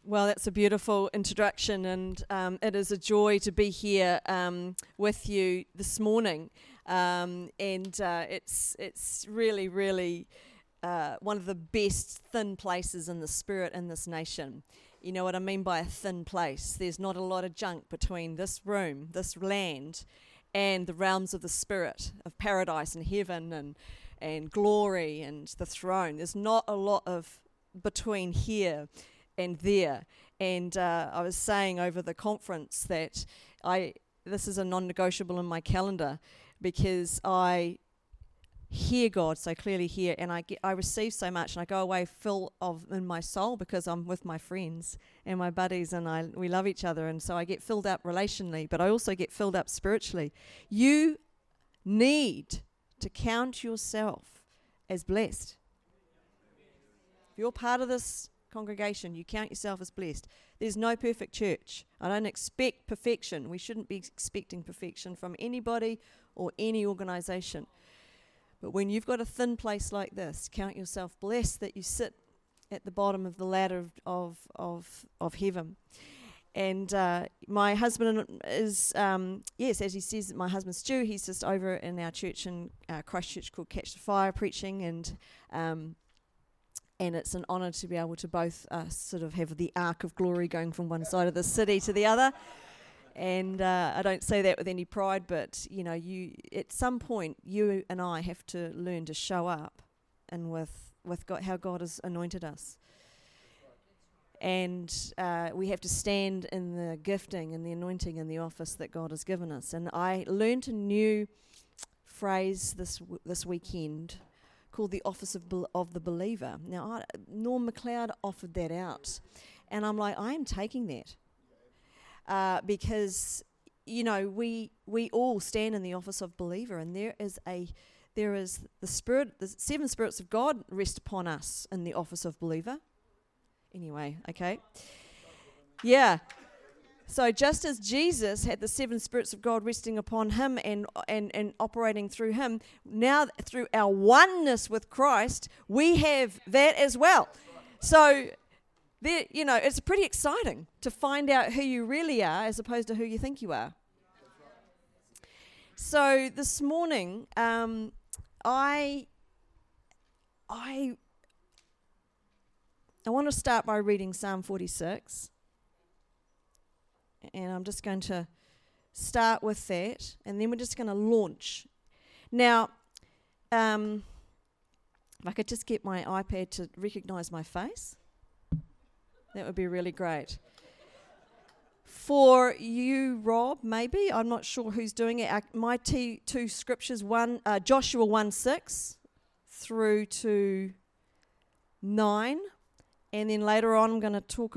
Well, that's a beautiful introduction, and it is a joy to be here with you this morning. It's really, really one of the best thin places in the spirit in this nation. You know what I mean by a thin place? There's not a lot of junk between this room, this land, and the realms of the spirit, of paradise and heaven and glory and the throne. There's not a lot of between here and there. And I was saying over the conference that this is a non-negotiable in my calendar, because I hear God so clearly here, and I receive so much, and I go away full of in my soul, because I'm with my friends and my buddies, and we love each other, and so I get filled up relationally, but I also get filled up spiritually. You need to count yourself as blessed. If you're part of this congregation, you count yourself as blessed. There's no perfect church. I don't expect perfection. We shouldn't be expecting perfection from anybody or any organization. But when you've got a thin place like this, count yourself blessed that you sit at the bottom of the ladder of heaven. And my husband is, yes, as he says, my husband Stu, he's just over in our church in Christchurch called Catch the Fire preaching, and it's an honour to be able to both sort of have the arc of glory going from one side of the city to the other. And I don't say that with any pride, but you know, at some point, you and I have to learn to show up, and with God, how God has anointed us. And we have to stand in the gifting and the anointing and the office that God has given us. And I learned a new phrase this weekend called the office of the believer. Now, Norm MacLeod offered that out, and I'm like, I am taking that because, you know, we all stand in the office of believer, and there is the spirit, the 7 spirits of God rest upon us in the office of believer. Anyway, okay, yeah. So just as Jesus had the 7 spirits of God resting upon him and operating through him, now through our oneness with Christ, we have that as well. So, there, you know, it's pretty exciting to find out who you really are as opposed to who you think you are. So this morning, I want to start by reading Psalm 46. And I'm just going to start with that, and then we're just going to launch. Now, if I could just get my iPad to recognise my face, that would be really great. For you, Rob, maybe, I'm not sure who's doing it. My two scriptures, Joshua 1:6 through to 9, and then later on I'm going to talk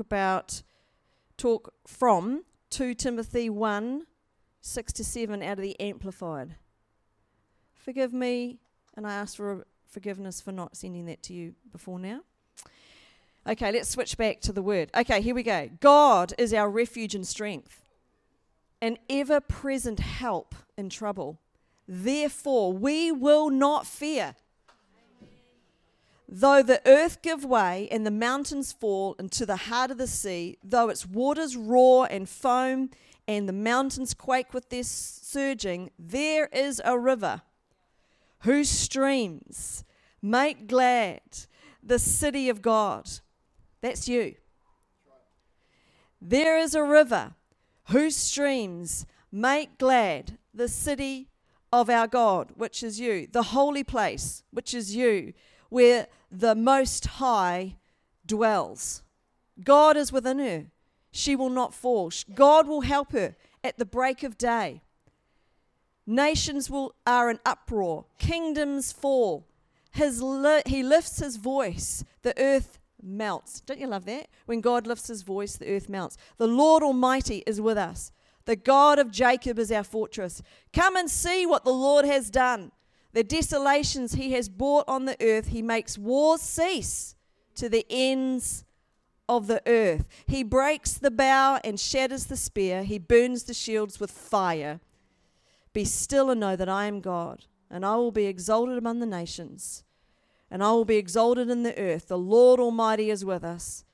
from 2 Timothy 1:6-7 out of the Amplified. Forgive me, and I ask for forgiveness for not sending that to you before now. Okay, let's switch back to the word. Okay, here we go. God is our refuge and strength, an ever-present help in trouble. Therefore, we will not fear. Though the earth give way and the mountains fall into the heart of the sea, though its waters roar and foam and the mountains quake with their surging, there is a river whose streams make glad the city of God. That's you. There is a river whose streams make glad the city of our God, which is you, the holy place, which is you, where the Most High dwells. God is within her. She will not fall. God will help her at the break of day. Nations are in uproar. Kingdoms fall. He lifts his voice. The earth melts. Don't you love that? When God lifts his voice, the earth melts. The Lord Almighty is with us. The God of Jacob is our fortress. Come and see what the Lord has done. The desolations he has brought on the earth, he makes wars cease to the ends of the earth. He breaks the bow and shatters the spear. He burns the shields with fire. Be still and know that I am God, and I will be exalted among the nations, and I will be exalted in the earth. The Lord Almighty is with us.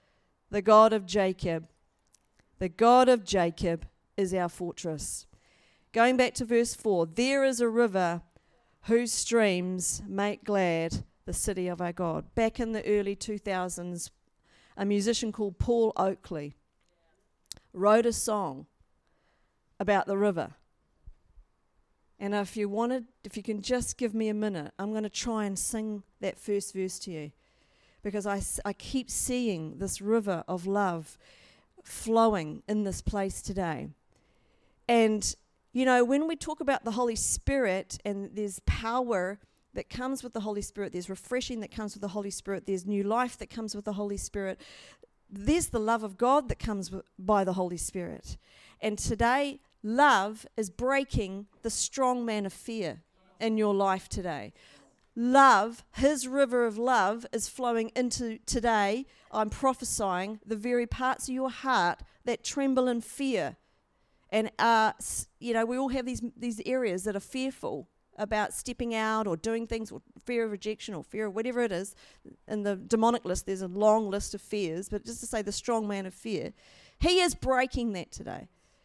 the God of Jacob. The God of Jacob is our fortress. Going back to verse 4, there is a river whose streams make glad the city of our God. Back in the early 2000s, a musician called Paul Oakley wrote a song about the river. And if you can just give me a minute, I'm going to try and sing that first verse to you, because I keep seeing this river of love flowing in this place today. And, you know, when we talk about the Holy Spirit, and there's power that comes with the Holy Spirit, there's refreshing that comes with the Holy Spirit, there's new life that comes with the Holy Spirit, there's the love of God that comes by the Holy Spirit. And today, love is breaking the strong man of fear in your life today. Love, his river of love, is flowing into today. I'm prophesying the very parts of your heart that tremble in fear. And, we all have these areas that are fearful about stepping out or doing things, or fear of rejection or fear of whatever it is. In the demonic list, there's a long list of fears, but just to say the strong man of fear, he is breaking that today.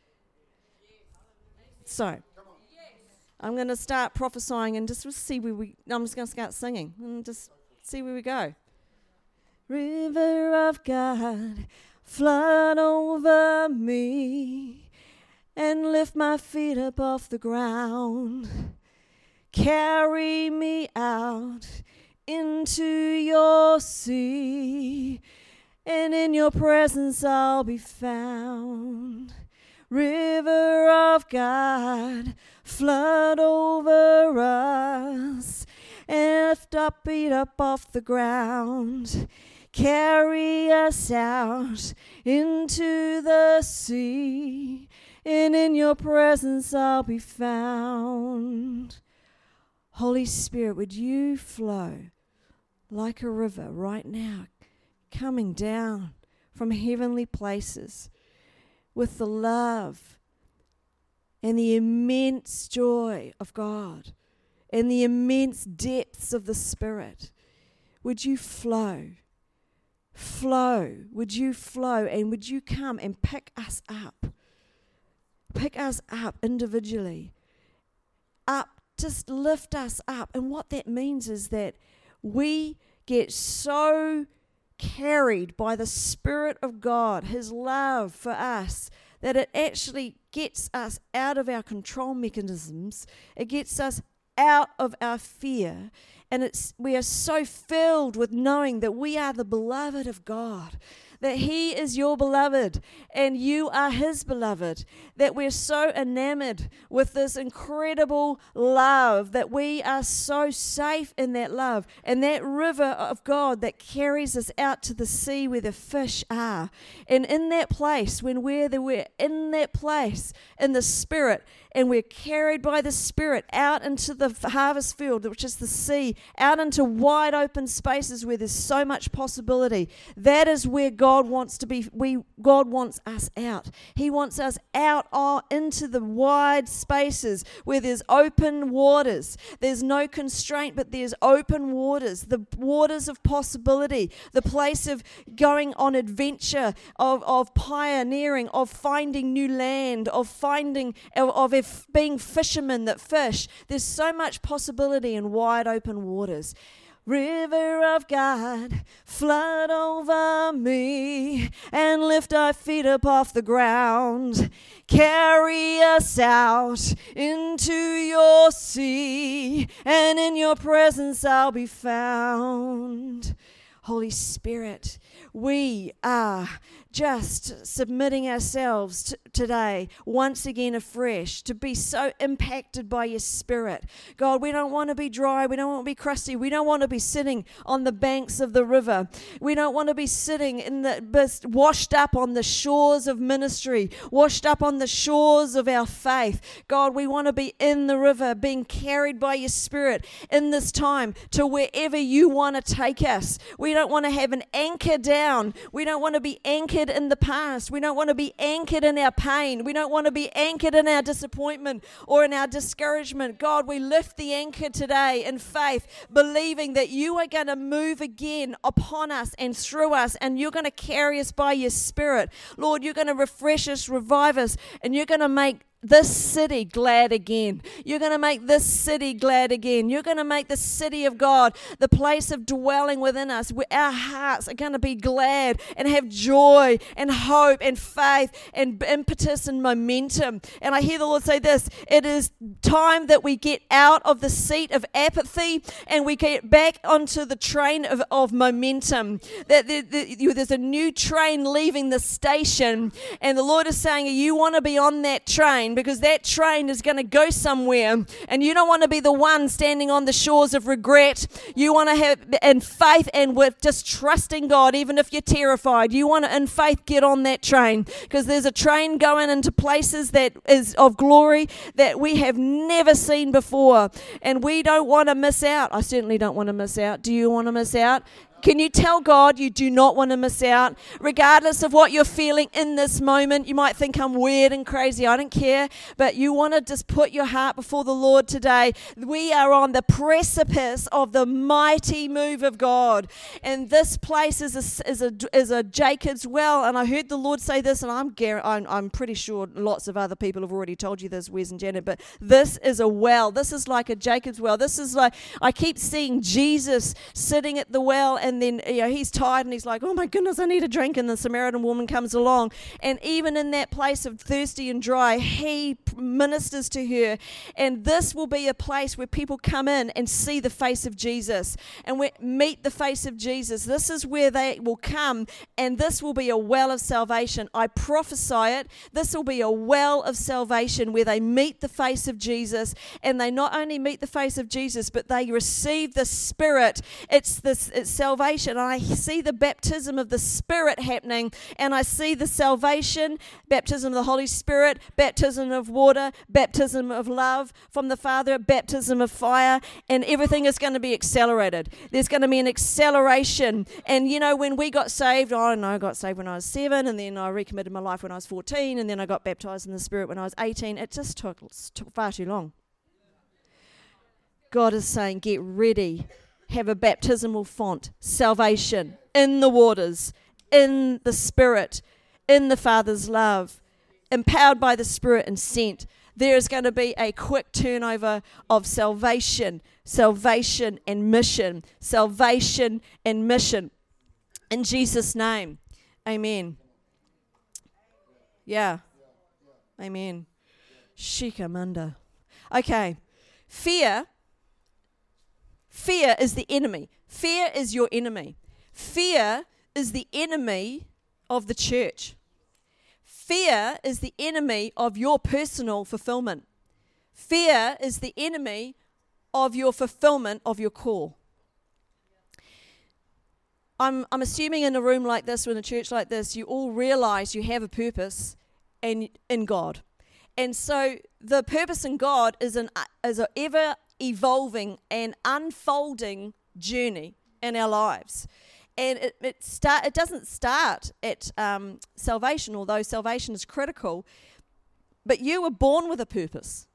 So, I'm going to start prophesying and just see I'm just going to start singing and just see where we go. River of God, flood over me and lift my feet up off the ground. Carry me out into your sea, and in your presence I'll be found. River of God, flood over us, and lift our feet up off the ground. Carry us out into the sea, and in your presence I'll be found. Holy Spirit, would you flow like a river right now, coming down from heavenly places with the love and the immense joy of God and the immense depths of the Spirit. Would you flow? Would you flow, and would you come and pick us up? Pick us up individually. Up, just lift us up. And what that means is that we get so carried by the Spirit of God, His love for us, that it actually gets us out of our control mechanisms. It gets us out of our fear. And we are so filled with knowing that we are the beloved of God, that He is your beloved and you are His beloved, that we're so enamored with this incredible love, that we are so safe in that love, and that river of God that carries us out to the sea where the fish are. And in that place, when we're in that place in the Spirit, and we're carried by the Spirit out into the harvest field, which is the sea, out into wide open spaces where there's so much possibility. That is where God wants to be. God wants us out. He wants us out into the wide spaces where there's open waters. There's no constraint, but there's open waters, the waters of possibility, the place of going on adventure, of pioneering, of finding new land, of being fishermen that fish. There's so much possibility in wide open waters. River of God, flood over me and lift our feet up off the ground. Carry us out into your sea, and in your presence I'll be found. Holy Spirit, we are just submitting ourselves today, once again afresh, to be so impacted by your Spirit. God, we don't want to be dry. We don't want to be crusty. We don't want to be sitting on the banks of the river. We don't want to be sitting washed up on the shores of ministry, washed up on the shores of our faith. God, we want to be in the river, being carried by your Spirit in this time to wherever you want to take us. We don't want to have an anchor down down. We don't want to be anchored in the past. We don't want to be anchored in our pain. We don't want to be anchored in our disappointment or in our discouragement. God, we lift the anchor today in faith, believing that you are going to move again upon us and through us, and you're going to carry us by your Spirit. Lord, you're going to refresh us, revive us, and you're going to make this city glad again. You're going to make this city glad again. You're going to make the city of God the place of dwelling within us, where our hearts are going to be glad and have joy and hope and faith and impetus and momentum. And I hear the Lord say this: it is time that we get out of the seat of apathy and we get back onto the train of momentum. That there's a new train leaving the station, and the Lord is saying, you want to be on that train, because that train is going to go somewhere, and you don't want to be the one standing on the shores of regret. You want to have in faith and with just trusting God, even if you're terrified. You want to in faith get on that train, because there's a train going into places that is of glory that we have never seen before, and we don't want to miss out. I certainly don't want to miss out. Do you want to miss out? Can you tell God you do not want to miss out? Regardless of what you're feeling in this moment, you might think I'm weird and crazy. I don't care. But you want to just put your heart before the Lord today. We are on the precipice of the mighty move of God. And this place is a Jacob's well. And I heard the Lord say this, and I'm pretty sure lots of other people have already told you this, Wes and Janet, but this is a well. This is like a Jacob's well. This is like, I keep seeing Jesus sitting at the well, and then he's tired and he's like, oh my goodness, I need a drink. And the Samaritan woman comes along, and even in that place of thirsty and dry, he ministers to her. And this will be a place where people come in and see the face of Jesus and meet the face of Jesus. This is where they will come, and this will be a well of salvation. I prophesy it. This will be a well of salvation where they meet the face of Jesus, and they not only meet the face of Jesus, but they receive the Spirit. It's salvation. I see the baptism of the Spirit happening, and I see the salvation, baptism of the Holy Spirit, baptism of water, baptism of love from the Father, baptism of fire, and everything is going to be accelerated. There's going to be an acceleration. And when we got saved, I got saved when I was 7, and then I recommitted my life when I was 14, and then I got baptized in the Spirit when I was 18. It just took far too long. God is saying, get ready. Have a baptismal font, salvation in the waters, in the Spirit, in the Father's love, empowered by the Spirit and sent. There is going to be a quick turnover of salvation and mission, salvation and mission. In Jesus' name, amen. Yeah, amen. Shikamanda. Okay, Fear is the enemy. Fear is your enemy. Fear is the enemy of the church. Fear is the enemy of your personal fulfillment. Fear is the enemy of your fulfillment of your call. I'm assuming in a room like this, or in a church like this, you all realize you have a purpose in God. And so the purpose in God is an ever evolving and unfolding journey in our lives, and it doesn't start at salvation, although salvation is critical. But you were born with a purpose.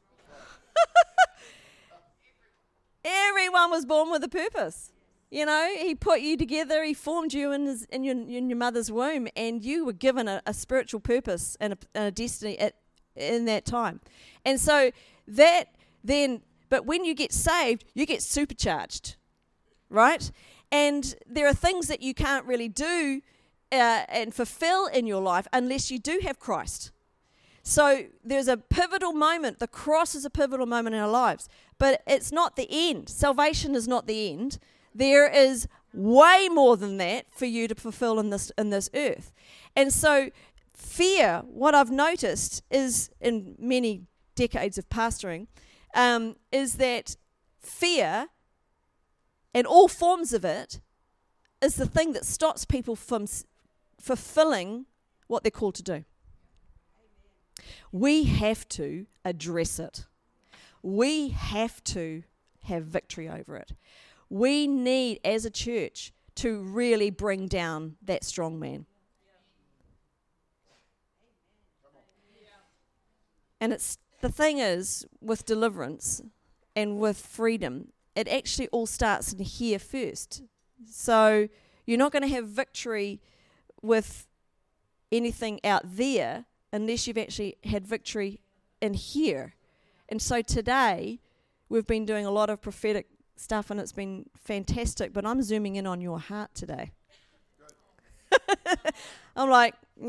Everyone was born with a purpose. He put you together. He formed you in your mother's womb, and you were given a spiritual purpose and a destiny in that time. And so that then. But when you get saved, you get supercharged, right? And there are things that you can't really do and fulfill in your life unless you do have Christ. So there's a pivotal moment. The cross is a pivotal moment in our lives. But it's not the end. Salvation is not the end. There is way more than that for you to fulfill in this earth. And so fear, what I've noticed is in many decades of pastoring, is that fear and all forms of it is the thing that stops people from fulfilling what they're called to do. We have to address it. We have to have victory over it. We need, as a church, to really bring down that strong man. And it's the thing is, with deliverance and with freedom, it actually all starts in here first. So you're not going to have victory with anything out there unless you've actually had victory in here. And so today, we've been doing a lot of prophetic stuff, and it's been fantastic, but I'm zooming in on your heart today. I'm like,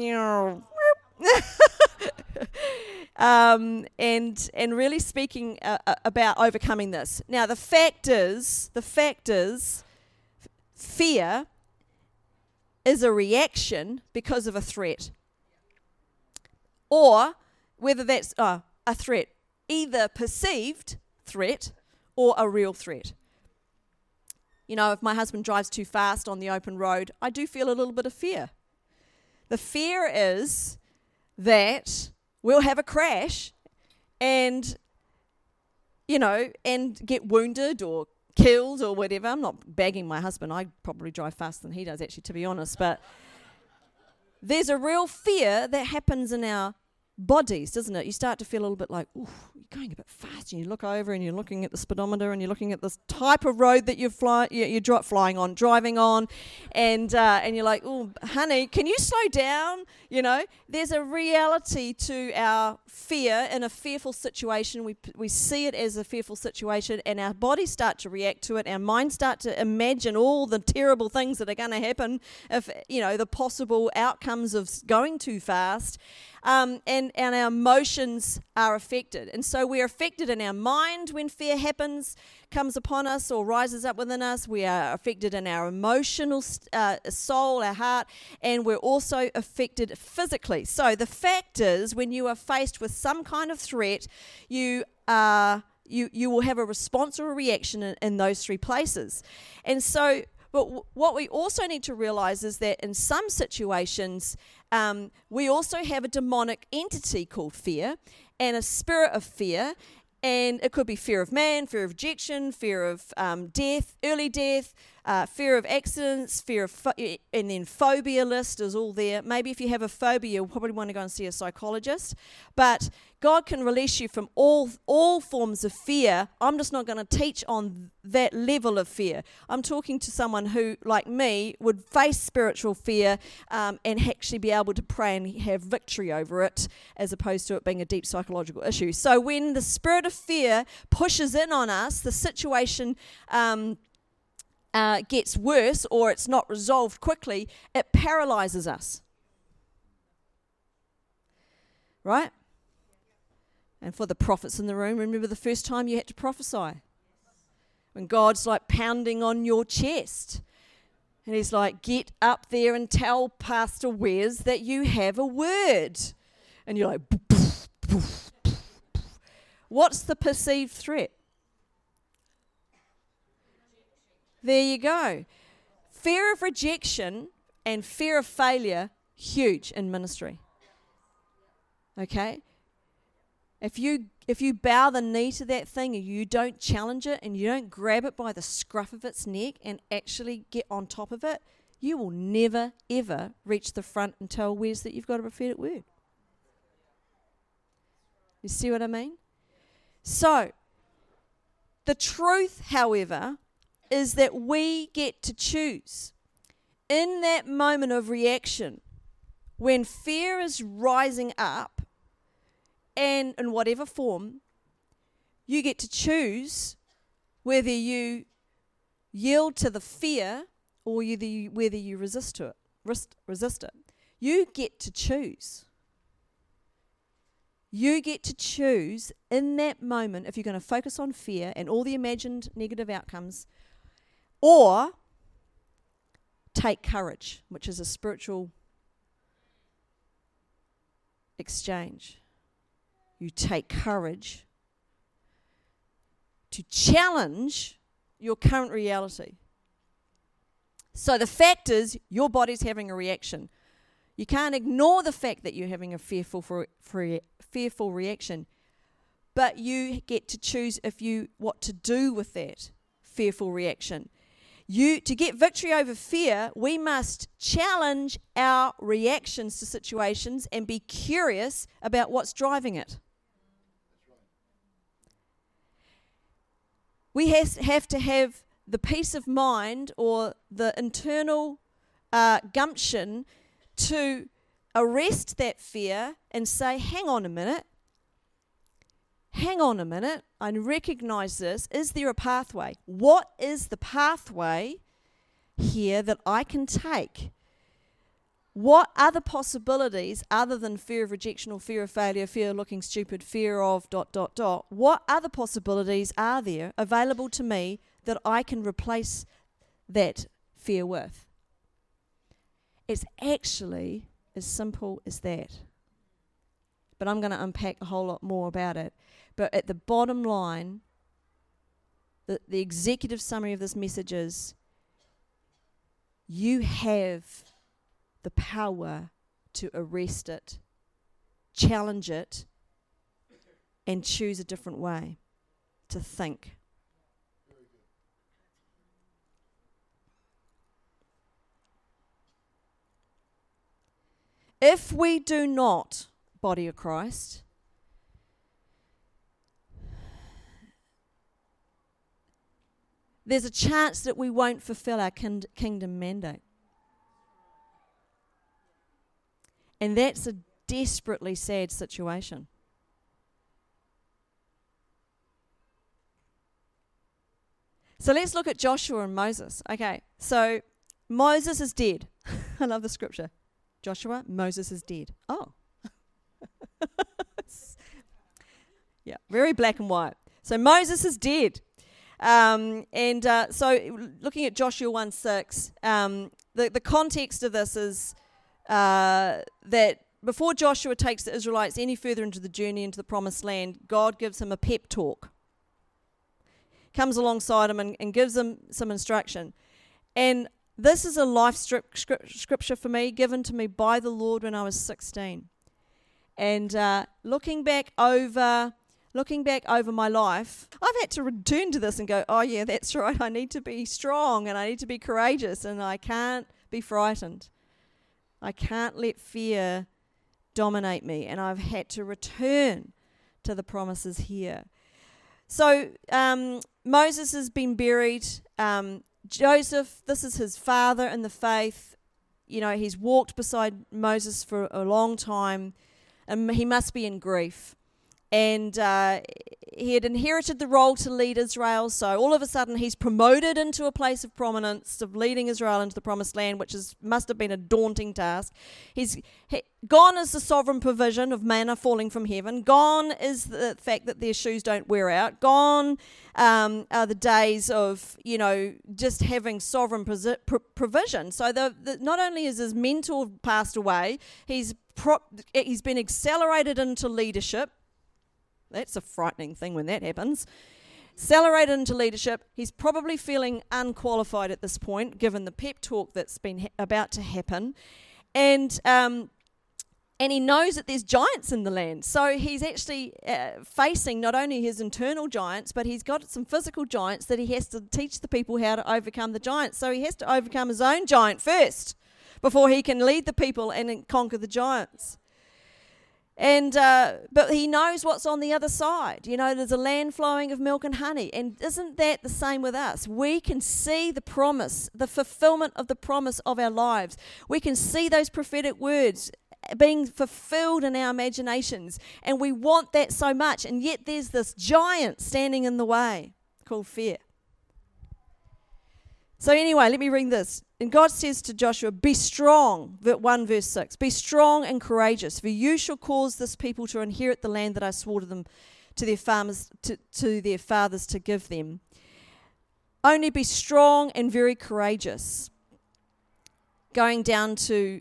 and really speaking about overcoming this. Now, the fact is, fear is a reaction because of a threat. Or whether that's a threat, either perceived threat or a real threat. You know, if my husband drives too fast on the open road, I do feel a little bit of fear. The fear is that we'll have a crash and, and get wounded or killed or whatever. I'm not bagging my husband. I probably drive faster than he does, actually, to be honest. But there's a real fear that happens in our bodies, doesn't it? You start to feel a little bit like, ooh, you're going a bit fast, and you look over and you're looking at the speedometer and you're looking at this type of road that you're driving on, and you're like, oh, honey, can you slow down? There's a reality to our fear in a fearful situation. We see it as a fearful situation, and our bodies start to react to it. Our minds start to imagine all the terrible things that are going to happen if, the possible outcomes of going too fast. And our emotions are affected. And so we're affected in our mind when fear comes upon us or rises up within us. We are affected in our emotional soul, our heart, and we're also affected physically. So the fact is, when you are faced with some kind of threat, you will have a response or a reaction in those three places. And so, but what we also need to realize is that in some situations, we also have a demonic entity called fear and a spirit of fear. And it could be fear of man, fear of rejection, fear of death, early death, fear of accidents, fear of and then phobia list is all there. Maybe if you have a phobia, you'll probably want to go and see a psychologist. But God can release you from all forms of fear. I'm just not going to teach on that level of fear. I'm talking to someone who, like me, would face spiritual fear and actually be able to pray and have victory over it, as opposed to it being a deep psychological issue. So when the spirit of fear pushes in on us, the situation gets worse, or it's not resolved quickly, it paralyzes us. Right? And for the prophets in the room, remember the first time you had to prophesy? When God's like pounding on your chest. And he's like, get up there and tell Pastor Wes that you have a word. And you're like, poof, poof, poof. What's the perceived threat? There you go. Fear of rejection and fear of failure, huge in ministry. Okay? If you bow the knee to that thing and you don't challenge it and you don't grab it by the scruff of its neck and actually get on top of it, you will never, ever reach the front and tell Wes that you've got a prophetic word. You see what I mean? So, the truth, however, is that we get to choose. In that moment of reaction, when fear is rising up, and in whatever form, you get to choose whether you yield to the fear or whether you resist it. You get to choose. You get to choose in that moment if you're going to focus on fear and all the imagined negative outcomes, or take courage, which is a spiritual exchange. You take courage to challenge your current reality. So the fact is, your body's having a reaction. You can't ignore the fact that you're having a fearful reaction, but you get to choose what to do with that fearful reaction. To get victory over fear, we must challenge our reactions to situations and be curious about what's driving it. We have to have the peace of mind or the internal gumption to arrest that fear and say, hang on a minute, I recognize this. Is there a pathway? What is the pathway here that I can take? What other possibilities, other than fear of rejection or fear of failure, fear of looking stupid, fear of ... what other possibilities are there available to me that I can replace that fear with? It's actually as simple as that. But I'm going to unpack a whole lot more about it. But at the bottom line, the executive summary of this message is, you have the power to arrest it, challenge it, and choose a different way to think. If we do not, body of Christ, there's a chance that we won't fulfill our kingdom mandate. And that's a desperately sad situation. So let's look at Joshua and Moses. Okay, so Moses is dead. I love the scripture. Joshua, Moses is dead. Oh. Yeah, very black and white. So Moses is dead. So looking at Joshua 1:6, the context of this is that before Joshua takes the Israelites any further into the journey into the promised land, God gives him a pep talk. Comes alongside him and gives him some instruction. And this is a life scripture for me, given to me by the Lord when I was 16. And looking back over my life, I've had to return to this and go, oh yeah, that's right, I need to be strong and I need to be courageous and I can't be frightened. I can't let fear dominate me, and I've had to return to the promises here. So Moses has been buried. Joseph, this is his father in the faith. You know, he's walked beside Moses for a long time, and he must be in grief. And he had inherited the role to lead Israel, so all of a sudden he's promoted into a place of prominence of leading Israel into the promised land, which must have been a daunting task. Gone is the sovereign provision of manna falling from heaven. Gone is the fact that their shoes don't wear out. Gone are the days of, just having sovereign provision. So not only is his mentor passed away, he's been accelerated into leadership. That's a frightening thing when that happens. Accelerated into leadership. He's probably feeling unqualified at this point, given the pep talk that's been about to happen. And he knows that there's giants in the land. So he's actually facing not only his internal giants, but he's got some physical giants that he has to teach the people how to overcome the giants. So he has to overcome his own giant first before he can lead the people and conquer the giants. And but he knows what's on the other side. There's a land flowing of milk and honey. And isn't that the same with us? We can see the promise, the fulfillment of the promise of our lives. We can see those prophetic words being fulfilled in our imaginations. And we want that so much. And yet there's this giant standing in the way called fear. So anyway, let me read this. And God says to Joshua, be strong, 1 verse 6, be strong and courageous, for you shall cause this people to inherit the land that I swore to them, to their fathers to give them. Only be strong and very courageous. Going down to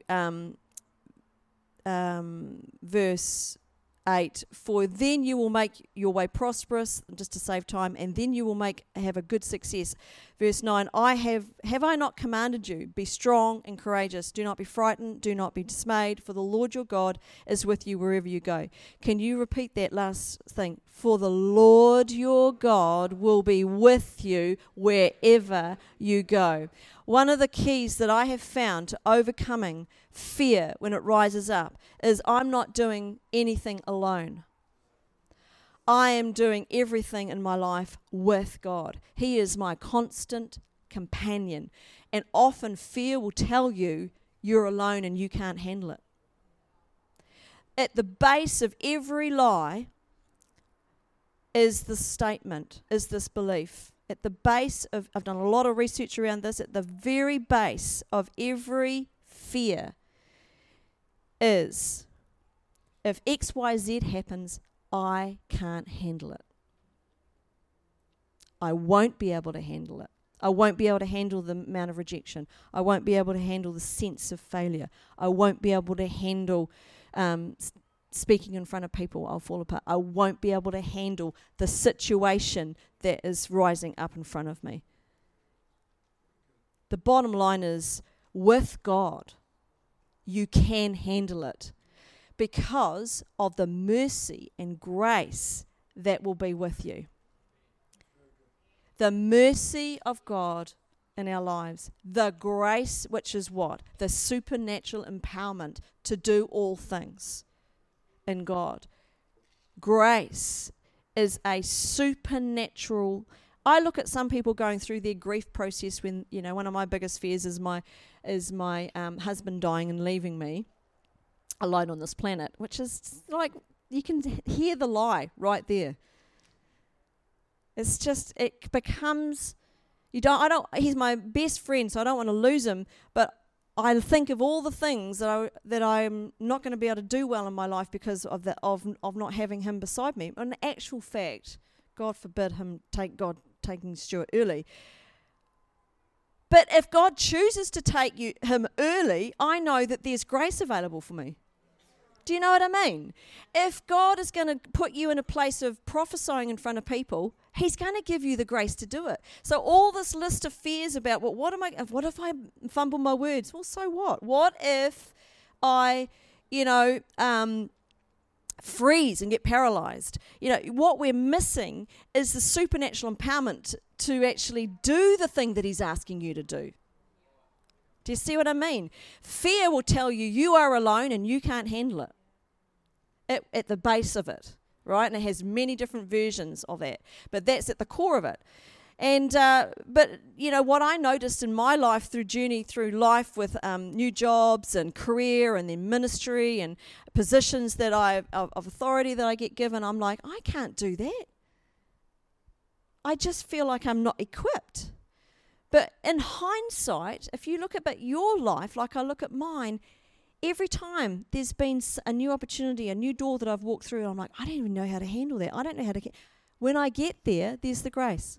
verse 8, for then you will make your way prosperous, just to save time, and then you will have a good success. Verse 9, have I not commanded you? Be strong and courageous. Do not be frightened. Do not be dismayed, for the Lord your God is with you wherever you go. Can you repeat that last thing? For the Lord your God will be with you wherever you go. One of the keys that I have found to overcoming fear when it rises up is I'm not doing anything alone. I am doing everything in my life with God. He is my constant companion. And often fear will tell you you're alone and you can't handle it. At the base of every lie is this statement, is this belief. At the base of, I've done a lot of research around this, at the very base of every fear is, if XYZ happens, I can't handle it. I won't be able to handle it. I won't be able to handle the amount of rejection. I won't be able to handle the sense of failure. I won't be able to handle speaking in front of people. I'll fall apart. I won't be able to handle the situation that is rising up in front of me. The bottom line is, with God, you can handle it, because of the mercy and grace that will be with you. The mercy of God in our lives. The grace, which is what? The supernatural empowerment to do all things in God. Grace is a supernatural. I look at some people going through their grief process when, one of my biggest fears is my husband dying and leaving me alone on this planet, which is like, you can hear the lie right there. It's just, it becomes, he's my best friend, so I don't want to lose him, but I think of all the things that I'm not going to be able to do well in my life because of not having him beside me. In actual fact, God forbid God taking Stuart early. But if God chooses to take him early, I know that there's grace available for me. Do you know what I mean? If God is going to put you in a place of prophesying in front of people, He's going to give you the grace to do it. So all this list of fears about, what if I fumble my words? Well, so what? What if I, freeze and get paralyzed? What we're missing is the supernatural empowerment to actually do the thing that He's asking you to do. Do you see what I mean? Fear will tell you are alone and you can't handle it. At the base of it, right? And it has many different versions of that. But that's at the core of it. And but what I noticed in my life through life with new jobs and career and then ministry and positions that of authority that I get given, I'm like, I can't do that. I just feel like I'm not equipped. But in hindsight, if you look at your life like I look at mine, every time there's been a new opportunity, a new door that I've walked through, I'm like, I don't even know how to handle that. I don't know how to get. When I get there, there's the grace.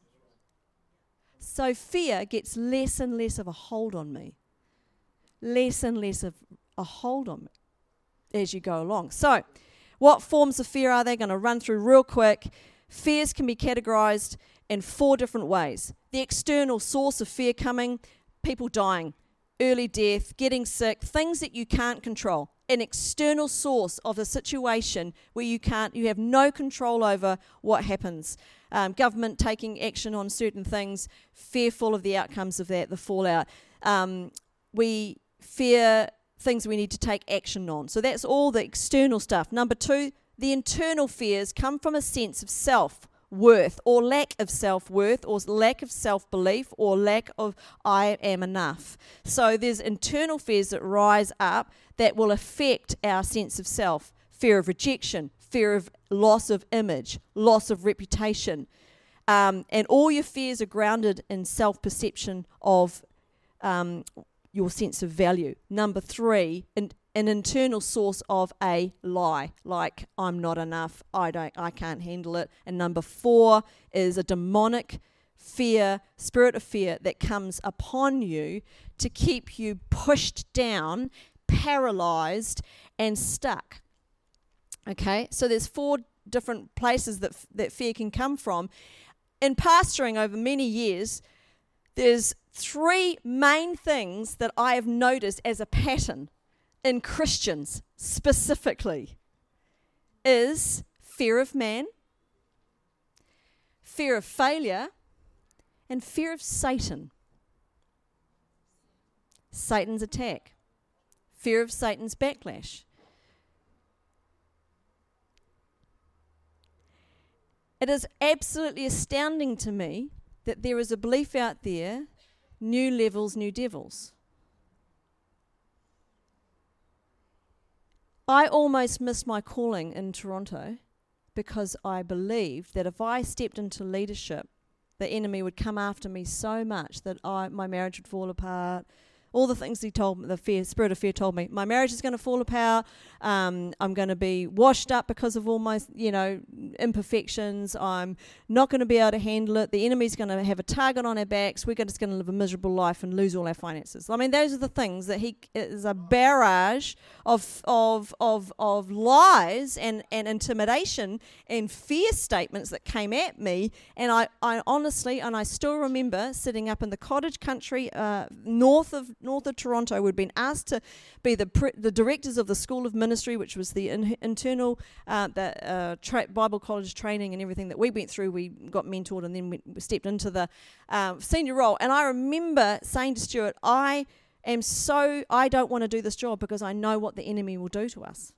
So fear gets less and less of a hold on me. Less and less of a hold on me as you go along. So what forms of fear are they? Going to run through real quick. Fears can be categorized in 4 different ways. The external source of fear coming, people dying, early death, getting sick, things that you can't control. An external source of a situation where you have no control over what happens. Government taking action on certain things, fearful of the outcomes of that, the fallout. We fear things we need to take action on. So that's all the external stuff. Number 2, the internal fears come from a sense of self-worth or lack of self-worth or lack of self-belief or lack of I am enough. So there's internal fears that rise up that will affect our sense of self. Fear of rejection, fear of loss of image, loss of reputation. And all your fears are grounded in self-perception of your sense of value. Number 3, an internal source of a lie, like I'm not enough, I can't handle it. And number 4 is a demonic fear, spirit of fear that comes upon you to keep you pushed down, paralyzed, and stuck. Okay, so there's 4 different places that fear can come from. In pastoring over many years, There's three main things that I have noticed as a pattern in Christians specifically is fear of man, fear of failure, and fear of Satan. Satan's attack. Fear of Satan's backlash. It is absolutely astounding to me that there is a belief out there, new levels, new devils. I almost missed my calling in Toronto because I believed that if I stepped into leadership, the enemy would come after me so much that my marriage would fall apart. All the things he told me, the spirit of fear told me, my marriage is going to fall apart. I'm going to be washed up because of all my, imperfections. I'm not going to be able to handle it. The enemy's going to have a target on our backs. We're just going to live a miserable life and lose all our finances. I mean, those are the things that it is a barrage of lies and intimidation and fear statements that came at me. And I honestly, and I still remember sitting up in the cottage country north of Toronto. We'd been asked to be the directors of the School of Ministry, which was the internal Bible college training and everything that we went through. We got mentored and then we stepped into the senior role. And I remember saying to Stuart, I don't want to do this job because I know what the enemy will do to us.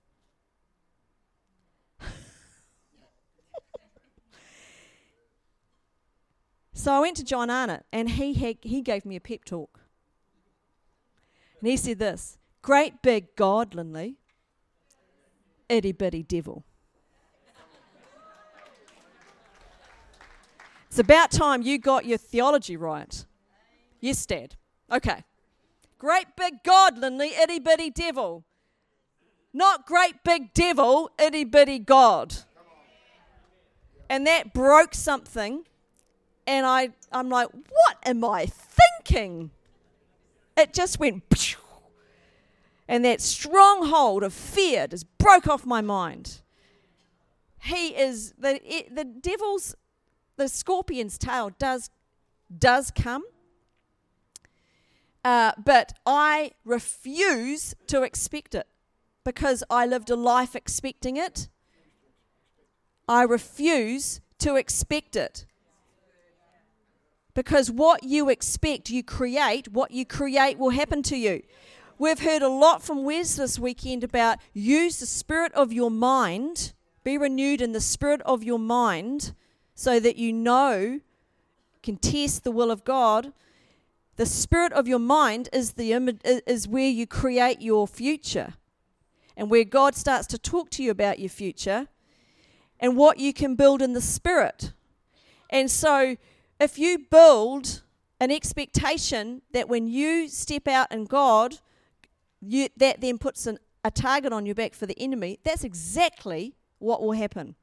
So I went to John Arnott and he gave me a pep talk. And he said this, great big God, Lindley, itty bitty devil. It's about time you got your theology right. Yes, Dad. Okay. Great big God, Lindley, itty bitty devil. Not great big devil, itty bitty God. And that broke something. And I'm like, what am I thinking? It just went, and that stronghold of fear just broke off my mind. He is, the devil's, the scorpion's tail does come, but I refuse to expect it because I lived a life expecting it. I refuse to expect it. Because what you expect, you create. What you create will happen to you. We've heard a lot from Wes this weekend about use the spirit of your mind, be renewed in the spirit of your mind so that you can test the will of God. The spirit of your mind is where you create your future and where God starts to talk to you about your future and what you can build in the spirit. And so if you build an expectation that when you step out in God, that then puts a target on your back for the enemy, that's exactly what will happen.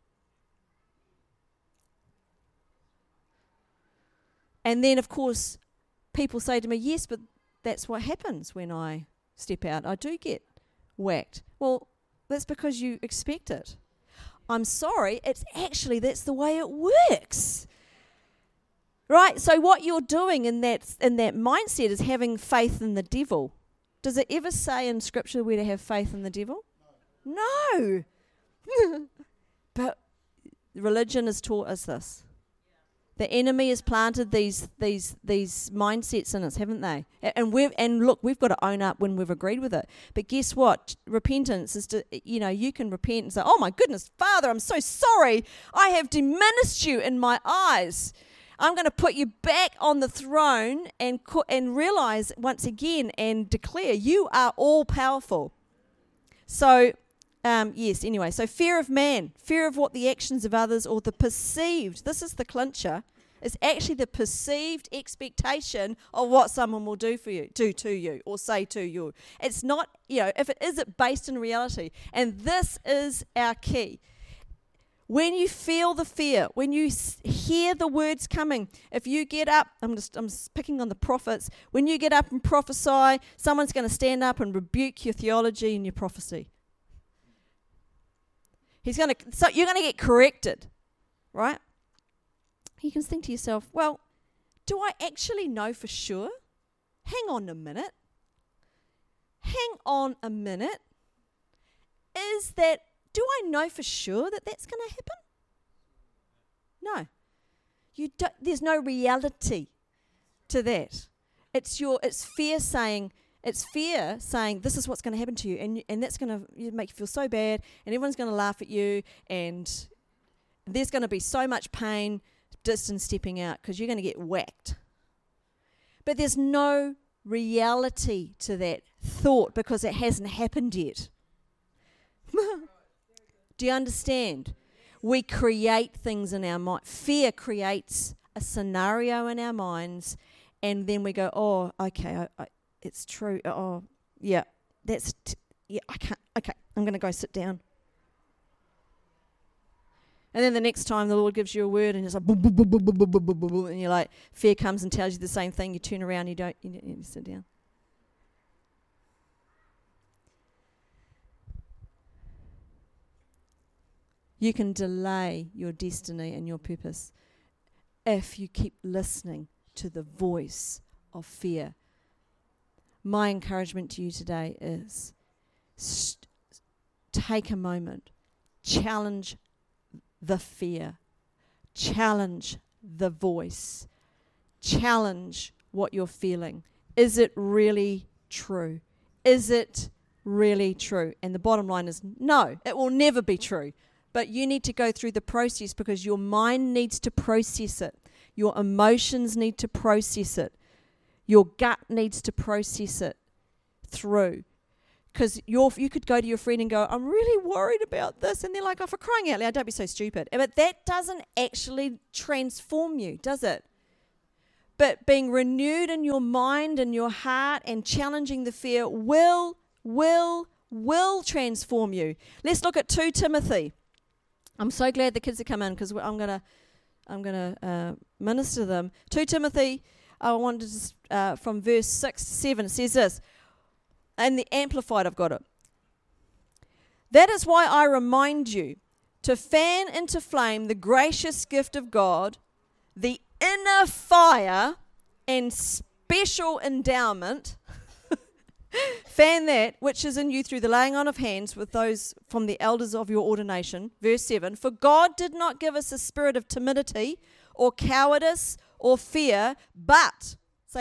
And then, of course, people say to me, yes, but that's what happens when I step out. I do get whacked. Well, that's because you expect it. I'm sorry, that's the way it works. Right, so what you're doing in that mindset is having faith in the devil. Does it ever say in Scripture we're to have faith in the devil? No. But religion has taught us this. The enemy has planted these mindsets in us, haven't they? And look, we've got to own up when we've agreed with it. But guess what? Repentance is to, you can repent and say, oh my goodness, Father, I'm so sorry. I have diminished you in my eyes. I'm going to put you back on the throne and realize once again and declare you are all powerful. So, so fear of man, fear of what the actions of others or the perceived, this is the clincher, is actually the perceived expectation of what someone will do to you or say to you. It's not, if it is, it's based in reality. And this is our key. When you feel the fear, when you hear the words coming, if you get up, I'm picking on the prophets, when you get up and prophesy, someone's going to stand up and rebuke your theology and your prophecy. You're going to get corrected, right? You can think to yourself, well, do I actually know for sure? Hang on a minute. Do I know for sure that that's going to happen? No. There's no reality to that. It's fear saying this is what's going to happen to you, and that's going to make you feel so bad, and everyone's going to laugh at you, and there's going to be so much pain distance stepping out because you're going to get whacked. But there's no reality to that thought because it hasn't happened yet. Do you understand? We create things in our mind. Fear creates a scenario in our minds, and then we go, oh, okay, it's true. Oh, yeah, I can't. Okay, I'm going to go sit down. And then the next time the Lord gives you a word, and it's like, boom, boom, boom, boom, boom, boom, boom, boom, boom, and you're like, fear comes and tells you the same thing. You turn around, you sit down. You can delay your destiny and your purpose if you keep listening to the voice of fear. My encouragement to you today is take a moment, challenge the fear, challenge the voice, challenge what you're feeling. Is it really true? Is it really true? And the bottom line is no, it will never be true. But you need to go through the process because your mind needs to process it. Your emotions need to process it. Your gut needs to process it through. Because you could go to your friend and go, I'm really worried about this. And they're like, oh, for crying out loud, don't be so stupid. But that doesn't actually transform you, does it? But being renewed in your mind and your heart and challenging the fear will transform you. Let's look at 2 Timothy. I'm so glad the kids are coming because I'm gonna minister to them. 2 Timothy, I wanted to from verse 6 to 7. It says this, and the Amplified, I've got it. That is why I remind you to fan into flame the gracious gift of God, the inner fire and special endowment. Fan that which is in you through the laying on of hands with those from the elders of your ordination. Verse 7, for God did not give us a spirit of timidity or cowardice or fear, but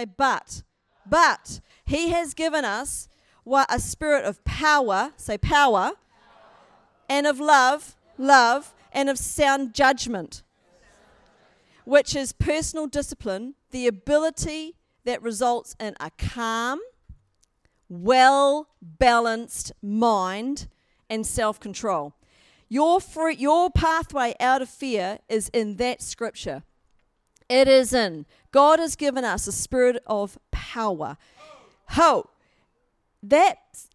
he has given us a spirit of power, power, and of love, and of sound judgment, which is personal discipline, the ability that results in a calm, well-balanced mind and self-control. Your pathway out of fear is in that scripture. It is in. God has given us a spirit of power. That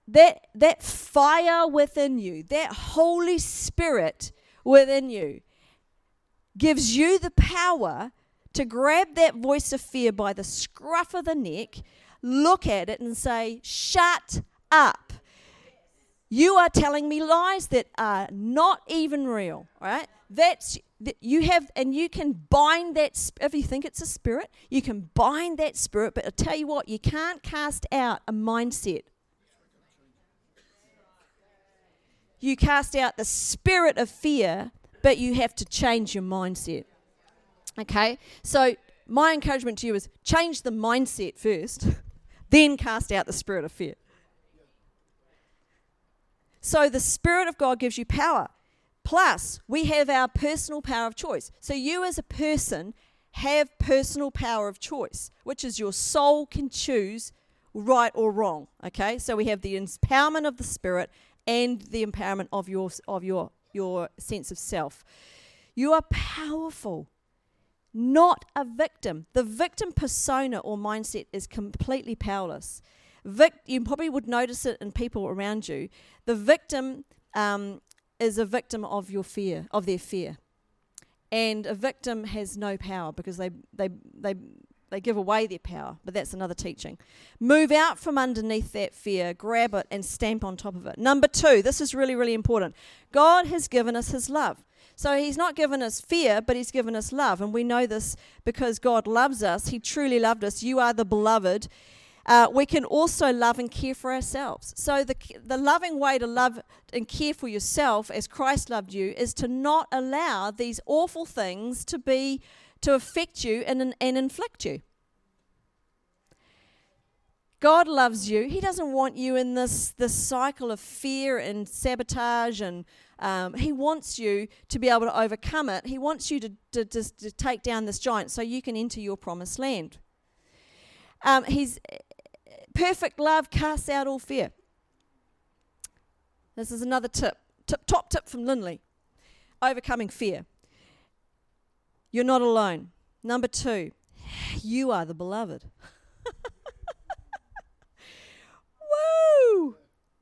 fire within you, that Holy Spirit within you, gives you the power to grab that voice of fear by the scruff of the neck, look at it and say, shut up. You are telling me lies that are not even real, right? You can bind that, if you think it's a spirit, you can bind that spirit, but I'll tell you what, you can't cast out a mindset. You cast out the spirit of fear, but you have to change your mindset. Okay? So my encouragement to you is change the mindset first, then cast out the spirit of fear. So the Spirit of God gives you power. Plus, we have our personal power of choice. So you as a person have personal power of choice, which is your soul can choose right or wrong. Okay? So we have the empowerment of the Spirit and the empowerment of your sense of self. You are powerful, not a victim. The victim persona or mindset is completely powerless. You probably would notice it in people around you. The victim is a victim of your fear, of their fear. And a victim has no power because they give away their power, but that's another teaching. Move out from underneath that fear, grab it and stamp on top of it. Number 2, this is really, really important. God has given us his love. So he's not given us fear, but he's given us love. And we know this because God loves us. He truly loved us. You are the beloved. We can also love and care for ourselves. So the loving way to love and care for yourself as Christ loved you is to not allow these awful things to affect you and inflict you. God loves you. He doesn't want you in this cycle of fear and sabotage, and he wants you to be able to overcome it. He wants you to take down this giant so you can enter your promised land. His perfect love casts out all fear. This is another top tip from Lindley. Overcoming fear. You're not alone. Number 2, you are the beloved. Woo!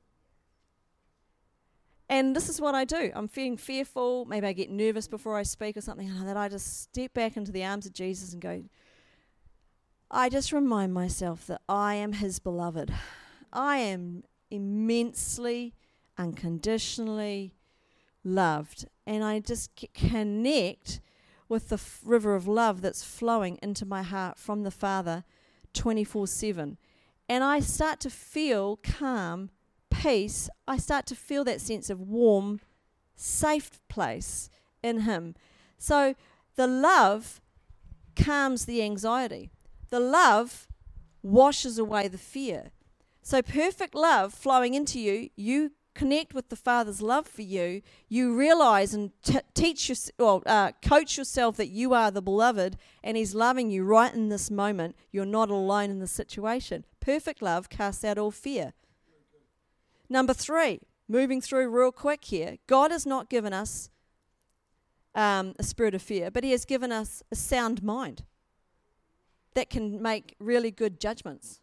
And this is what I do. I'm feeling fearful. Maybe I get nervous before I speak or something, and then I just step back into the arms of Jesus and go, I just remind myself that I am his beloved. I am immensely, unconditionally loved. And I just connect with the river of love that's flowing into my heart from the Father 24/7. And I start to feel calm, peace. I start to feel that sense of warm, safe place in him. So the love calms the anxiety. The love washes away the fear. So perfect love flowing into you, you connect with the Father's love for you, you realize and coach yourself that you are the beloved and he's loving you right in this moment. You're not alone in the situation. Perfect love casts out all fear. Number 3, moving through real quick here, God has not given us a spirit of fear, but he has given us a sound mind that can make really good judgments.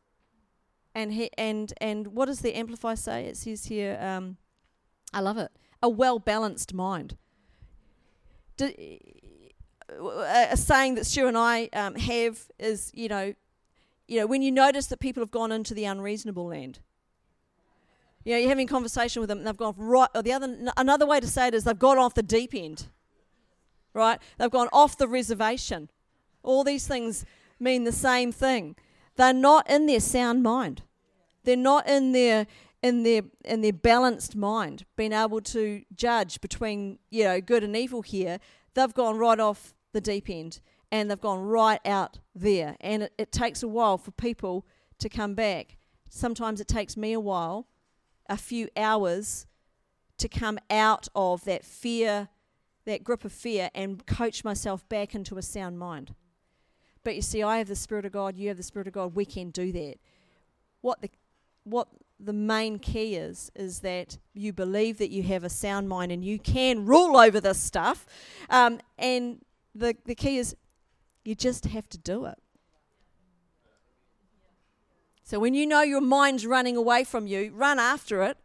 And what does the Amplify say? It says here, I love it, a well-balanced mind. A saying that Stu and I have is, you know, when you notice that people have gone into the unreasonable land, you're having a conversation with them and they've gone right, or another way to say it is they've gone off the deep end, right? They've gone off the reservation. All these things mean the same thing. They're not in their sound mind. They're not in their balanced mind, being able to judge between good and evil here. They've gone right off the deep end and they've gone right out there. And it takes a while for people to come back. Sometimes it takes me a while, a few hours, to come out of that fear, that grip of fear, and coach myself back into a sound mind. But you see, I have the Spirit of God, you have the Spirit of God, we can do that. What the main key is that you believe that you have a sound mind and you can rule over this stuff. And the key is you just have to do it. So when you know your mind's running away from you, run after it.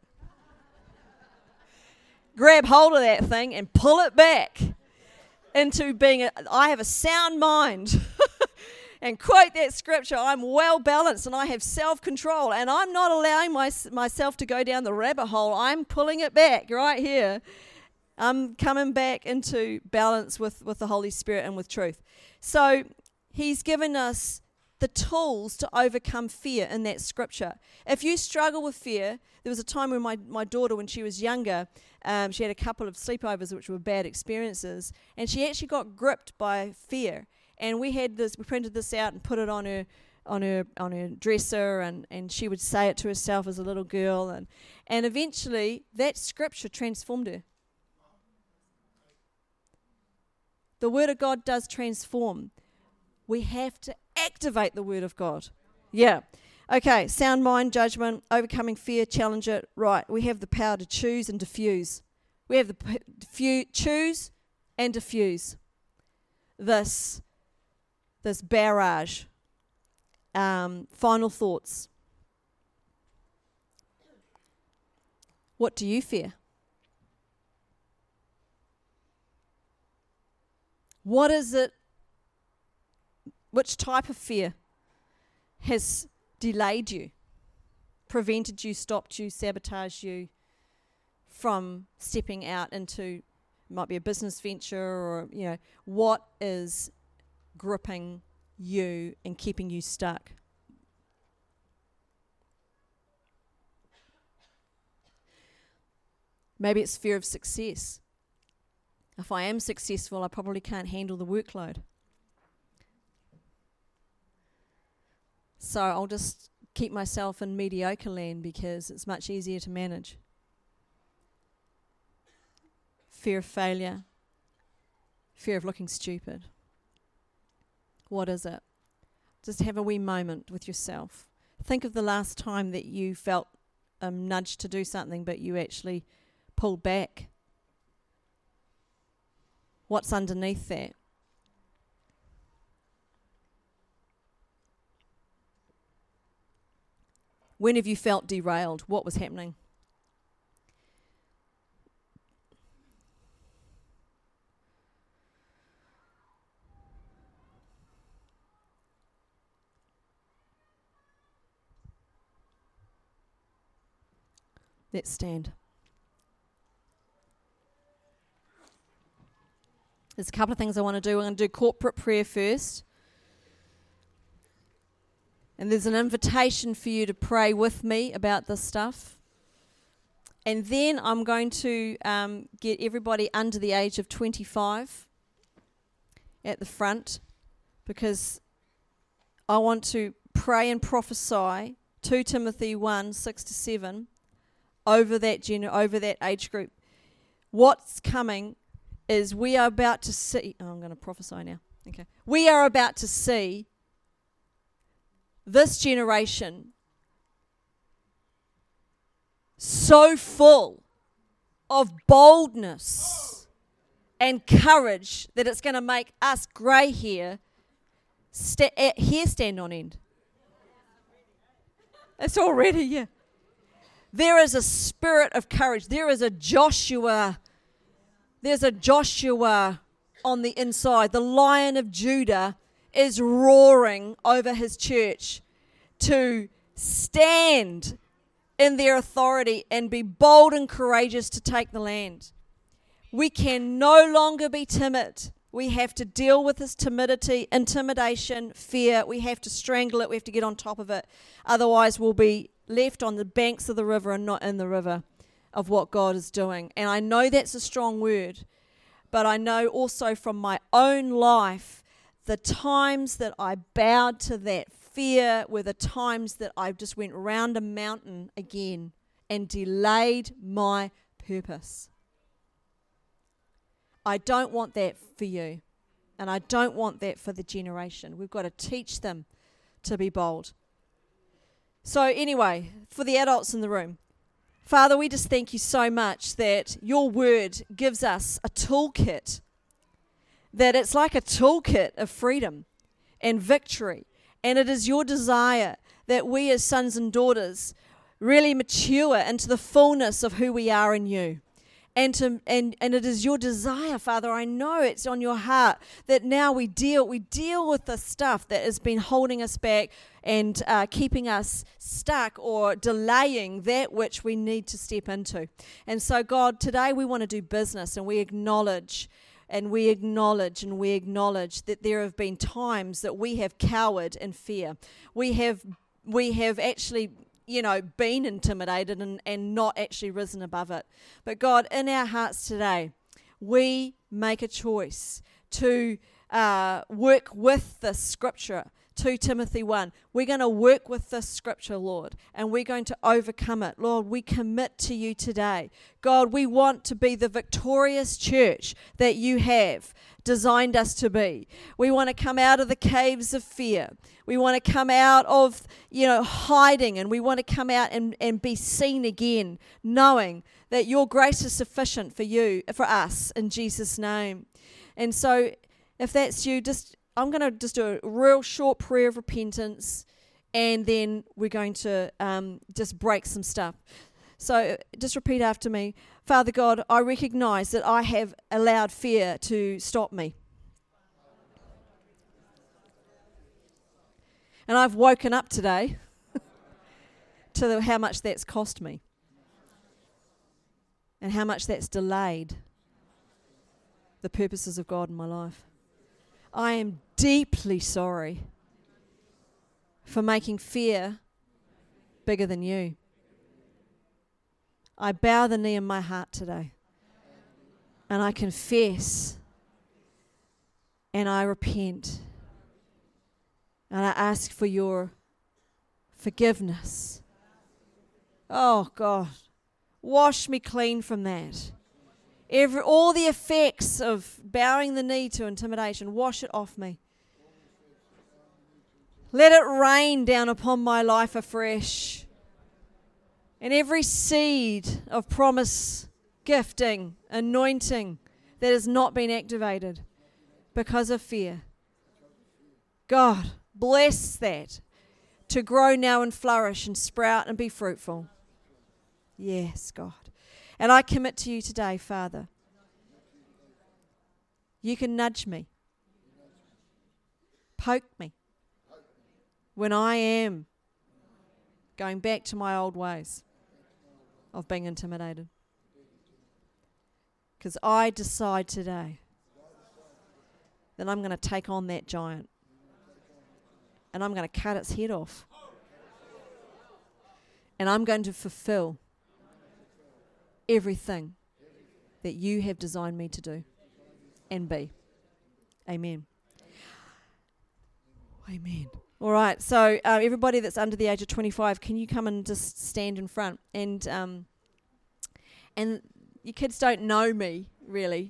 Grab hold of that thing and pull it back into being I have a sound mind. And quote that scripture, I'm well balanced and I have self-control and I'm not allowing myself to go down the rabbit hole. I'm pulling it back right here. I'm coming back into balance with the Holy Spirit and with truth. So he's given us the tools to overcome fear in that scripture. If you struggle with fear, there was a time when my daughter, when she was younger, she had a couple of sleepovers which were bad experiences, and she actually got gripped by fear. And we printed this out and put it on her dresser, and she would say it to herself as a little girl, and eventually that scripture transformed her. The Word of God does transform. We have to activate the Word of God. Yeah. Okay, sound mind, judgment, overcoming fear, challenge it. Right, we have the power to choose and diffuse. We have the choose and diffuse this barrage. Final thoughts. What do you fear? What is it? Which type of fear has delayed you, prevented you, stopped you, sabotaged you from stepping out into It might be a business venture, or, what is gripping you and keeping you stuck? Maybe it's fear of success. If I am successful, I probably can't handle the workload. So I'll just keep myself in mediocre land because it's much easier to manage. Fear of failure. Fear of looking stupid. What is it? Just have a wee moment with yourself. Think of the last time that you felt nudged to do something, but you actually pulled back. What's underneath that? When have you felt derailed? What was happening? Let's stand. There's a couple of things I want to do. We're going to do corporate prayer first. And there's an invitation for you to pray with me about this stuff. And then I'm going to get everybody under the age of 25 at the front, because I want to pray and prophesy 2 Timothy 1:6-7 over that age group. What's coming is we are about to see... I'm going to prophesy now. Okay. We are about to see this generation so full of boldness and courage that it's going to make us grey hair stand on end. It's already, yeah. There is a spirit of courage. There is a Joshua. There's a Joshua on the inside. The Lion of Judah is roaring over his church to stand in their authority and be bold and courageous to take the land. We can no longer be timid. We have to deal with this timidity, intimidation, fear. We have to strangle it. We have to get on top of it. Otherwise, we'll be left on the banks of the river and not in the river of what God is doing. And I know that's a strong word, but I know also from my own life, the times that I bowed to that fear were the times that I just went round a mountain again and delayed my purpose. I don't want that for you, and I don't want that for the generation. We've got to teach them to be bold. So anyway, for the adults in the room, Father, we just thank you so much that your word gives us a toolkit, that it's like a toolkit of freedom and victory. And it is your desire that we as sons and daughters really mature into the fullness of who we are in you. And it is your desire, Father, I know it's on your heart, that now we deal with the stuff that has been holding us back and keeping us stuck or delaying that which we need to step into. And so, God, today we want to do business, and we acknowledge that there have been times that we have cowered in fear. We have actually been intimidated and not actually risen above it. But God, in our hearts today, we make a choice to work with the scripture, 2 Timothy 1. We're going to work with this scripture, Lord, and we're going to overcome it. Lord, we commit to you today. God, we want to be the victorious church that you have designed us to be. We want to come out of the caves of fear. We want to come out of, hiding, and we want to come out and be seen again, knowing that your grace is sufficient for us, in Jesus' name. And so, if that's you, I'm going to just do a real short prayer of repentance, and then we're going to just break some stuff. So just repeat after me. Father God, I recognize that I have allowed fear to stop me. And I've woken up today to how much that's cost me and how much that's delayed the purposes of God in my life. I am deeply sorry for making fear bigger than you. I bow the knee in my heart today, and I confess, and I repent, and I ask for your forgiveness. Oh God, wash me clean from that. All the effects of bowing the knee to intimidation, wash it off me. Let it rain down upon my life afresh. And every seed of promise, gifting, anointing that has not been activated because of fear. God, bless that to grow now and flourish and sprout and be fruitful. Yes, God. And I commit to you today, Father. You can nudge me, poke me when I am going back to my old ways of being intimidated. Because I decide today that I'm going to take on that giant and I'm going to cut its head off. And I'm going to fulfill everything that you have designed me to do and be. Amen. Amen. All right, so everybody that's under the age of 25, can you come and just stand in front? And your kids don't know me, really.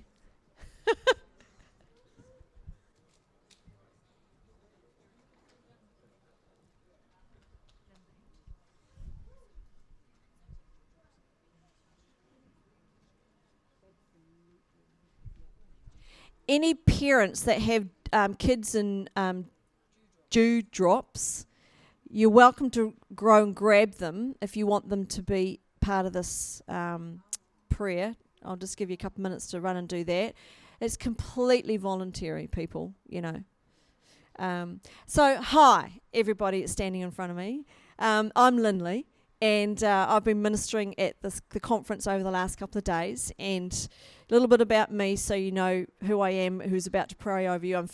Any parents that have kids in dewdrops, you're welcome to go and grab them if you want them to be part of this prayer. I'll just give you a couple minutes to run and do that. It's completely voluntary, people, you know. So, hi, everybody that's standing in front of me. I'm Lindley, and I've been ministering at the conference over the last couple of days, and a little bit about me so you know who I am, who's about to pray over you. I'm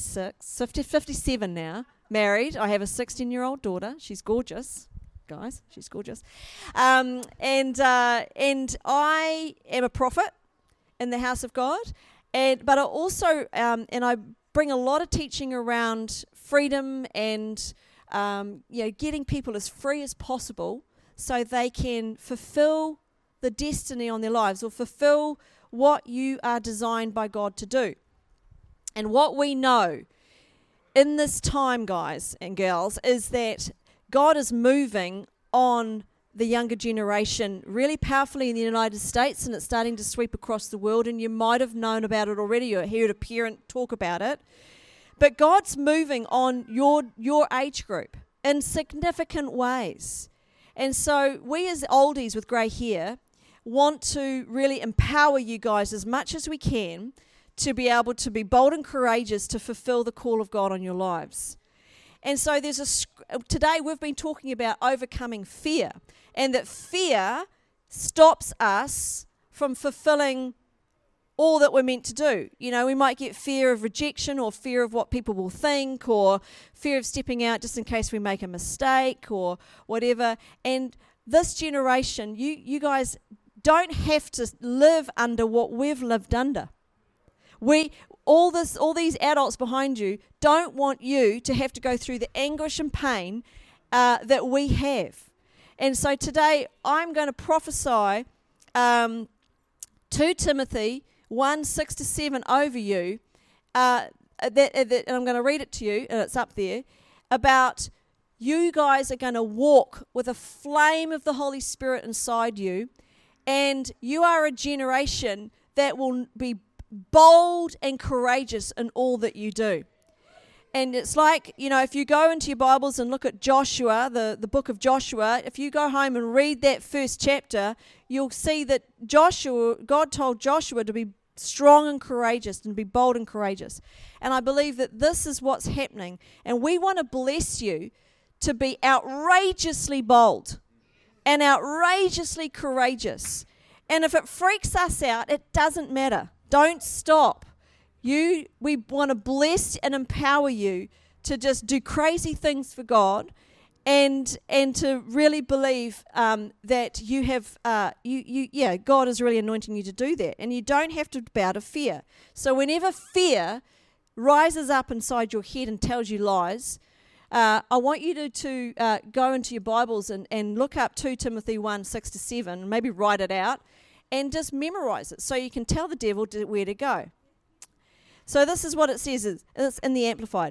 57 now, married. I have a 16-year-old daughter. She's gorgeous, guys. She's gorgeous. And I am a prophet in the house of God, but I also and I bring a lot of teaching around freedom and getting people as free as possible so they can fulfill the destiny on their lives or fulfill what you are designed by God to do. And what we know in this time, guys and girls, is that God is moving on the younger generation really powerfully in the United States, and it's starting to sweep across the world, and you might have known about it already or heard a parent talk about it. But God's moving on your age group in significant ways. And so we as oldies with grey hair want to really empower you guys as much as we can to be able to be bold and courageous to fulfill the call of God on your lives. And so today we've been talking about overcoming fear, and that fear stops us from fulfilling all that we're meant to do. You know, we might get fear of rejection or fear of what people will think or fear of stepping out just in case we make a mistake or whatever. And this generation, you guys don't have to live under what we've lived under. All these adults behind you don't want you to have to go through the anguish and pain that we have. And so today I'm going to prophesy 2 Timothy 1:6-7 over you, and I'm going to read it to you, and it's up there, about you guys are going to walk with a flame of the Holy Spirit inside you, and you are a generation that will be bold and courageous in all that you do. And it's like, you know, if you go into your Bibles and look at Joshua, the book of Joshua, if you go home and read that first chapter, you'll see that God told Joshua to be strong and courageous and be bold and courageous. And I believe that this is what's happening. And we want to bless you to be outrageously bold and outrageously courageous. And if it freaks us out, it doesn't matter. Don't stop. We want to bless and empower you to just do crazy things for God, and to really believe that you have God is really anointing you to do that, and you don't have to bow to fear. So whenever fear rises up inside your head and tells you lies, I want you to go into your Bibles and look up 2 Timothy 1:6-7, and maybe write it out and just memorize it so you can tell the devil where to go. So this is what it says, it's in the Amplified.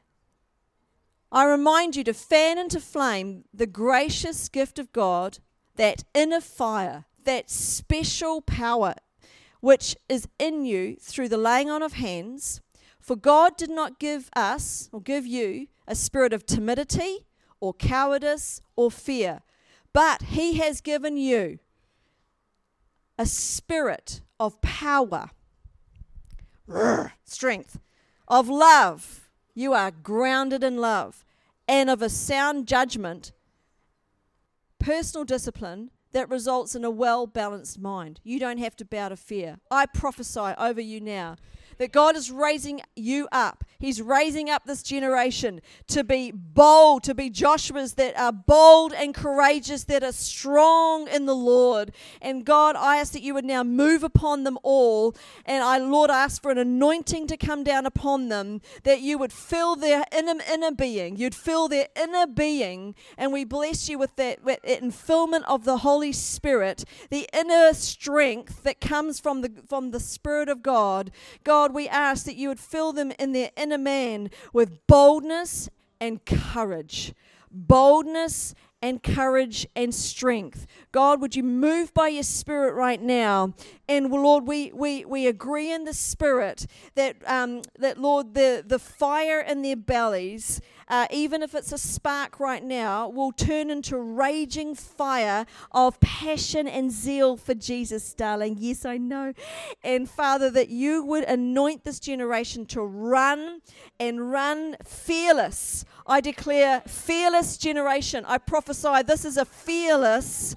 I remind you to fan into flame the gracious gift of God, that inner fire, that special power which is in you through the laying on of hands. For God did not give us, or give you, a spirit of timidity or cowardice or fear, but He has given you a spirit of power, strength, of love. You are grounded in love, and of a sound judgment, personal discipline that results in a well-balanced mind. You don't have to bow to fear. I prophesy over you now that God is raising you up. He's raising up this generation to be bold, to be Joshuas that are bold and courageous, that are strong in the Lord. And God, I ask that you would now move upon them all. And I, Lord, ask for an anointing to come down upon them, that you would fill their inner being. You'd fill their inner being. And we bless you with that infillment of the Holy Spirit, the inner strength that comes from the Spirit of God. God, we ask that you would fill them in their inner man with boldness and courage. Boldness and courage and strength. God, would you move by your Spirit right now? And Lord, we agree in the Spirit that Lord, the fire in their bellies, even if it's a spark right now, will turn into raging fire of passion and zeal for Jesus, darling. Yes, I know. And Father, that you would anoint this generation to run and run fearless. I declare fearless generation. I prophesy this is a fearless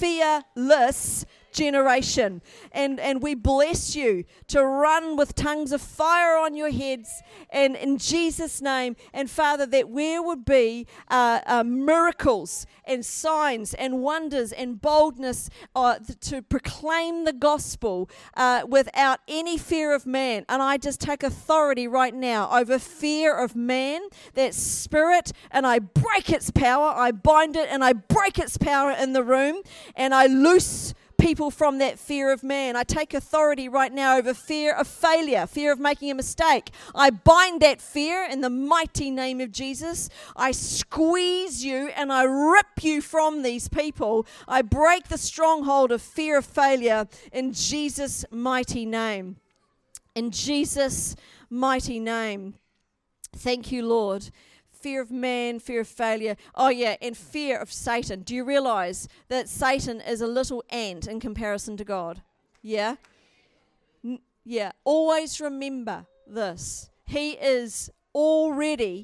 generation. And we bless you to run with tongues of fire on your heads, and in Jesus' name. And Father, that there would be miracles and signs and wonders and boldness to proclaim the gospel without any fear of man. And I just take authority right now over fear of man, that spirit, and I break its power. I bind it and I break its power in the room, and I loose people from that fear of man. I take authority right now over fear of failure, fear of making a mistake. I bind that fear in the mighty name of Jesus. I squeeze you and I rip you from these people. I break the stronghold of fear of failure in Jesus' mighty name. In Jesus' mighty name. Thank you, Lord. Fear of man, fear of failure. Oh yeah, and fear of Satan. Do you realize that Satan is a little ant in comparison to God? Yeah? Yeah. Always remember this. He is already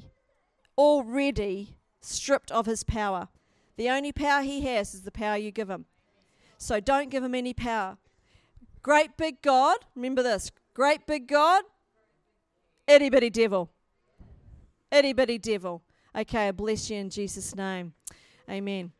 stripped of his power. The only power he has is the power you give him. So don't give him any power. Great big God, remember this. Great big God, itty bitty devil. Itty bitty devil. Okay, I bless you in Jesus' name. Amen.